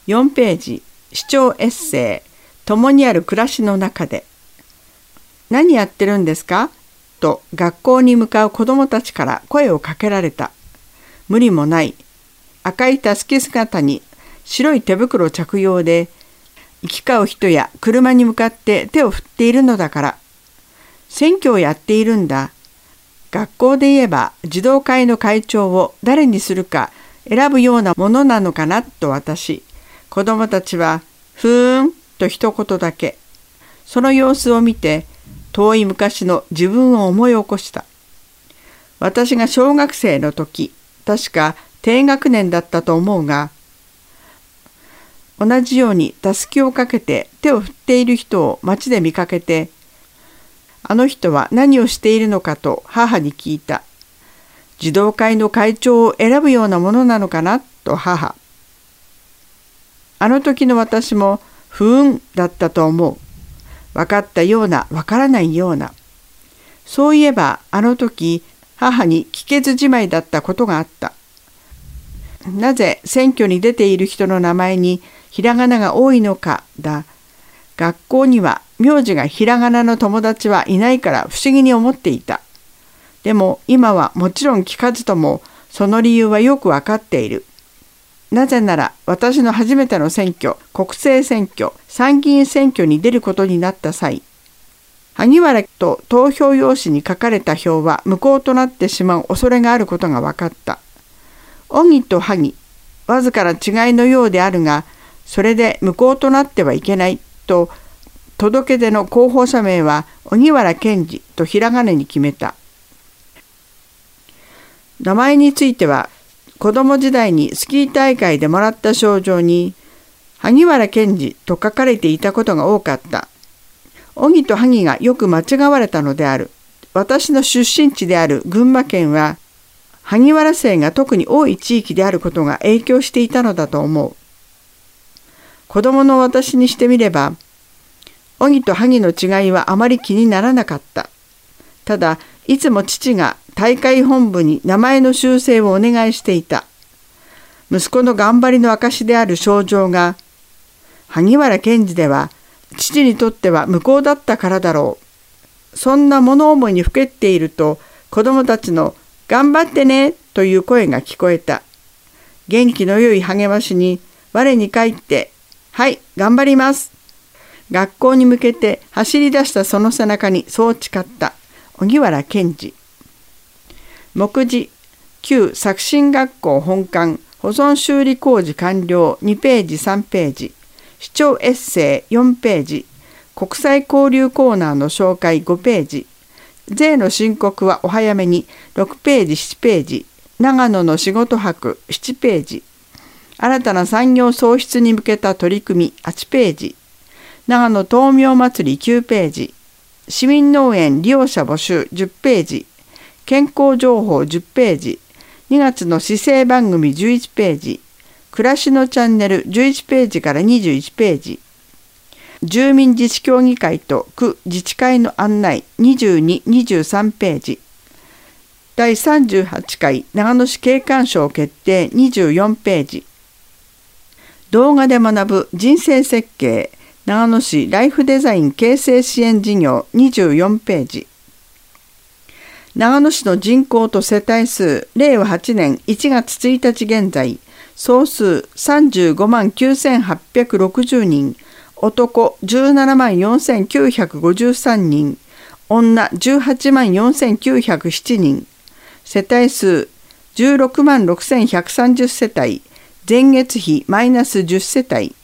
4ページ、視聴エッセイ、共にある暮らしの中で。何やってるんですかと学校に向かう子どもたちから声をかけられた。無理もない。赤いたすき姿に白い手袋着用で、行き交う人や車に向かって手を振っているのだから。選挙をやっているんだ。学校で言えば児童会の会長を誰にするか選ぶようなものなのかなと私。子供たちはふーんと一言だけ。その様子を見て遠い昔の自分を思い起こした。私が小学生の時、確か低学年だったと思うが、同じようにたすきをかけて手を振っている人を街で見かけて、あの人は何をしているのかと母に聞いた。児童会の会長を選ぶようなものなのかなと母。あの時の私も不運だったと思う。分かったような分からないような。そういえばあの時母に聞けずじまいだったことがあった。なぜ選挙に出ている人の名前にひらがなが多いのかだ。学校には名字がひらがなの友達はいないから不思議に思っていた。でも今はもちろん聞かずともその理由はよくわかっている。なぜなら私の初めての選挙、国政選挙、参議院選挙に出ることになった際、萩原と投票用紙に書かれた票は無効となってしまう恐れがあることが分かった。小木と萩、わずかな違いのようであるが、それで無効となってはいけないと、届け出の候補者名は荻原健二とひらがなに決めた。名前については、子供時代にスキー大会でもらった賞状に、萩原健二と書かれていたことが多かった。荻と萩がよく間違われたのである。私の出身地である群馬県は、萩原姓が特に多い地域であることが影響していたのだと思う。子供の私にしてみれば、荻と萩の違いはあまり気にならなかった。ただ、いつも父が大会本部に名前の修正をお願いしていた。息子の頑張りの証である賞状が、萩原健二では父にとっては無効だったからだろう。そんな物思いにふけっていると、子供たちの頑張ってねという声が聞こえた。元気の良い励ましに我に返って、はい、頑張ります。学校に向けて走り出したその背中にそう誓った荻原健二。目次、旧作新学校本館保存修理工事完了2ページ3ページ、視聴エッセイ4ページ、国際交流コーナーの紹介5ページ、税の申告はお早めに6ページ7ページ、長野の仕事博7ページ、新たな産業創出に向けた取り組み8ページ、長野豆苗祭り9ページ、市民農園利用者募集10ページ、健康情報10ページ、2月の市政番組11ページ、暮らしのチャンネル11ページから21ページ、住民自治協議会と区自治会の案内22、23ページ、第38回長野市景観賞決定24ページ、動画で学ぶ人生設計長野市ライフデザイン形成支援事業24ページ、長野市の人口と世帯数令和8年1月1日現在、総数35万9860人、男17万4953人、女18万4907人、世帯数16万6130世帯、前月比マイナス10世帯、